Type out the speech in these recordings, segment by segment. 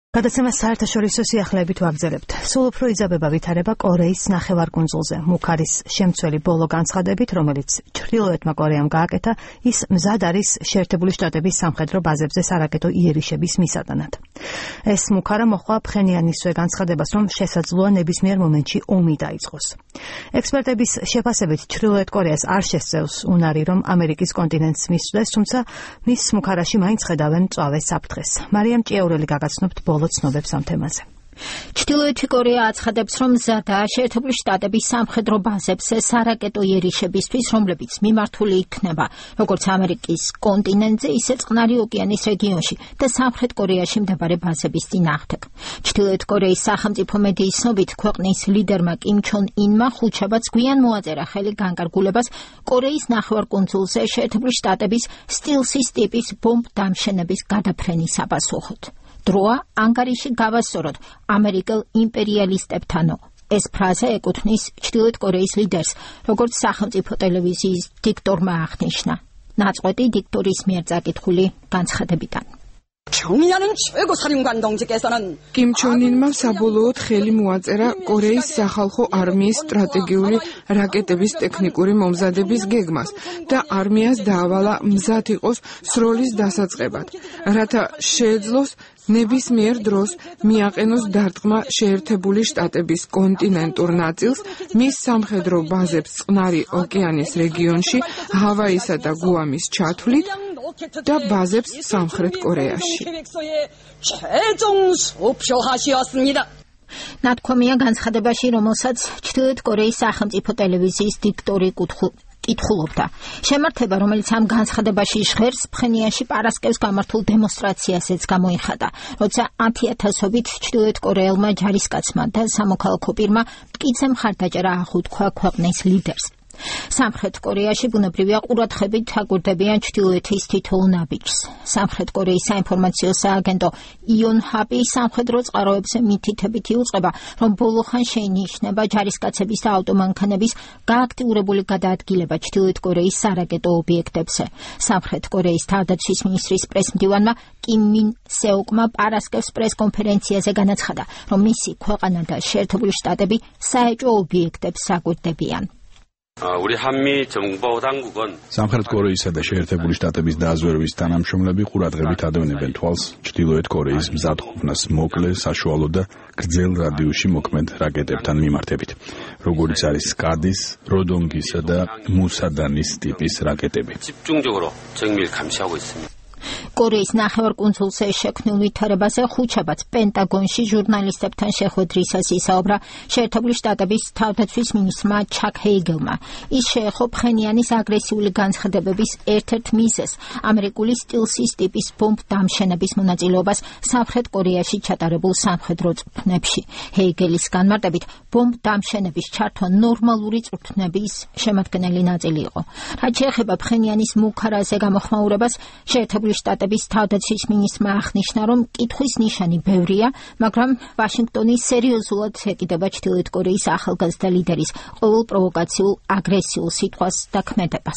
გადაცემას საერთაშორისო სიახლეებით ვაგრძელებთ. სულ უფრო იზრდება ვითარება კორეის ნახევარკუნძულზე. მუქარის შემცველი ბოლო განცხადებით, რომელიც ჩრდილოეთმა კორეამ გააკეთა, ის მზად არის შეერთებული შტატების სამხედრო ბაზებზე სარაკეტო იერიშების მისატანად. ეს მუქარა მოჰყვა ფხენიანისვე განცხადებას, რომ შესაძლოა ნებისმიერ მომენტში ომი დაიწყოს. ექსპერტების შეფასებით, ჩრდილოეთ კორეას არ შესწევს უნარი, რომ ამერიკის კონტინენტს მისვდეს, თუმცა მის მუქარაში მაინც ხედავენ მწვავე საფრთხეს. მარიამ ჭიაურელი გაგაცნობთ ცნობებს ამ თემაზე. ჩრდილოეთი კორეა აცხადებს, რომ მზადაა შეერთებული შტატების სამხედრო ბაზებზე სარაკეტო იერიშებისთვის, რომლებიც მიმართული იქნება როგორც ამერიკის კონტინენტზე, ისე წყნარი ოკეანის რეგიონში და სამხრეთ კორეაში მდებარე ბაზების წინააღმდეგ. ჩრდილოეთ კორეის სახელმწიფო მედიის ცნობით, ქვეყნის ლიდერმა კიმ ჩონ ინმა ხუთშაბათს გვიან მოაწერა ხელი განკარგულებას კორეის ნახევარკუნძულზე შეერთებული შტატების სტილსის ტიპის ბომბ დამშენების გადაფრენის საპასუხოდ. დროა ანგარიში გავასწოროთ ამერიკელ იმპერიალისტებთანო. ეს ფრაზა ეკუთვნის ჩრდილოეთ კორეის ლიდერს, როგორც სახელმწიფო ტელევიზიის დიქტორმა აღნიშნა. ნაწყვეტი დიქტორის მიერ წაკითხული განცხადებიდან. კიმ ჩონ ინმა საბოლოოდ ხელი მოაწერა კორეის სახალხო არმიის სტრატეგიული რაკეტების ტექნიკური მომზადების გეგმას და არმიას დაავალა მზად იყოს სროლის დასაწყებად, რათა შეეძლოს ნებისმიერ დროს მიაყენოს დარტყმა შეერთებული შტატების კონტინენტურ ნაწილს, მის სამხედრო ბაზებს წყნარი ოკეანის რეგიონში, ჰავაისა და გუამის ჩათვლით და ბაზებს სამხრეთ კორეაში. ნათქვამია განცხადებაში, რომელსაც ჩრდილოეთ კორეის სახელმწიფო ტელევიზიის დიქტორი კითხულობდა. შემართება, რომელიც ამ განცხადებაში ჟღერს, ფხენიანში პარასკევს გამართულ დემონსტრაციასაც გამოიხადა, როცა 10,000-ობით ჩრდილოეთ კორეელმა ჯარისკაცმა და სამოქალაქო პირმა მტკიცე მხარდაჭერა აღუთქვა ქვეყნის ლიდერს. სამხრეთ კორეაში ბუნებრივია ყურადღებით აკვირდებიან ჩრდილოეთის თითოეულ ნაბიჯს. სამხრეთ კორეის საინფორმაციო სააგენტო იონჰაპი სამხედრო წყაროებზე მითითებით იუწყება, რომ ბოლოხან შეინიშნება ჯარისკაცების და ავტომანქანების გააქტიურებული გადაადგილება ჩრდილოეთ კორეის სარაკეტო ობიექტებზე. სამხრეთ კორეის თავდაცვის მინისტრის პრესმდივანმა კიმ მინ სეოკმა პარასკევს პრესკონფერენციაზე განაცხადა, რომ მისი ქვეყანა და შეერთებული შტატები საეჭვო ობიექტებს აკვირდებიან. სამხრეთ კორეისა და შეერთებული შტატების დაზვერვის თანამშრომლები ყურადღებით ადევნებენ თვალს ჩრდილოეთ კორეის მზადყოფნას მოკლე, საშუალო და გრძელ რადიუსში მოქმედ რაკეტებთან მიმართებით, როგორიც არის სკადის, როდონგისა და მუსადანის ტიპის რაკეტები. კორეის ნახევარკუნძულზე შექმნილ ვითარებაზე ხუთშაბათს პენტაგონში ჟურნალისტებთან შეხვედრისას ისაუბრა შეერთებული შტატების თავდაცვის მინისტრმა ჩაკ ჰეიგელმა. ის შეეხო ფხენიანის აგრესიული განცხადებების ერთ-ერთ მიზეზს, ამერიკული სტილსის ტიპის ბომბ დამშენების მონაწილეობას სამხრეთ კორეაში ჩატარებულ სამხედრო წვრთნებში. ჰეიგელის განმარტებით, ბომბ დამშენების ჩართვა ნორმალური წვრთნების შემადგენელი ნაწილი იყო. რაც შეეხება ფხენიანის მუქარაზე გამოხმაურებას, შეერთებული შტატების თავდაცვის მინისტრმა აღნიშნა, რომ კითხვის ნიშანი ბევრია, მაგრამ ვაშინგტონი სერიოზულად ეკიდება ჩრდილოეთ კორეის ახალგაზრდა ლიდერის ყოველ პროვოკაციულ აგრესიულ სიტყვას და ქმედებას.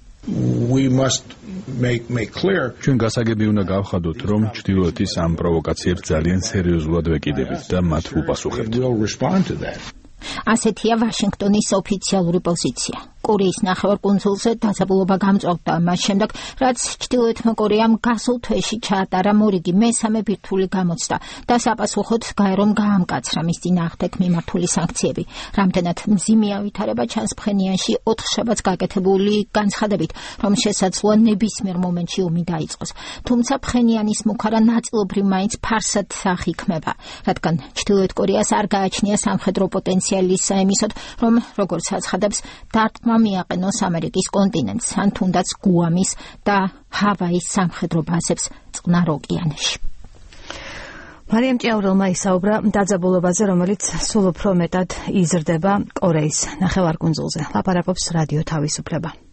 ჩვენ გასაგები უნდა გავხადოთ, რომ ჩრდილოეთის ამ პროვოკაციებს ძალიან სერიოზულად ვეკიდებით და მათ უპასუხებთ. ასეთია ვაშინგტონის ოფიციალური პოზიცია. კორეის ნახევარკუნძულზე დაძაბულობა გამწვავდა მას შემდეგ, რაც ჩრდილოეთმა კორეამ გასულ თვეში ჩაატარა მორიგი მესამე ბირთვული გამოცდა და საპასუხოდ გაერომ გაამკაცრა მის წინააღმდეგ მიმართული სანქციები. რამდენად მძიმეა ვითარება ჩანს ფხენიანში 4 შაბათს გაკეთებული განცხადებით, რომ შესაძლოა ნებისმიერ მომენტში ომი დაიწყოს. თუმცა ფხენიანის მუქარა ნაწილობრივ მაინც ფარსად აღიქმება, რადგან ჩრდილოეთ კორეას არ გააჩნია სამხედრო პოტენციალის საიმისოდ, რომ როგორც აცხადებს, დარტყმა მიაყენოს ამერიკის კონტინენტს, ან თუნდაც გუამის და ჰავაის სამხედრო ბაზებს წყნარ ოკეანეში. მარიამ ჭიაურელმა ისაუბრა დაძაბულობაზე, რომელიც სულ უფრო მეტად იზრდება კორეის ნახევარკუნძულზე. ლაპარაკობს რადიო თავისუფლება.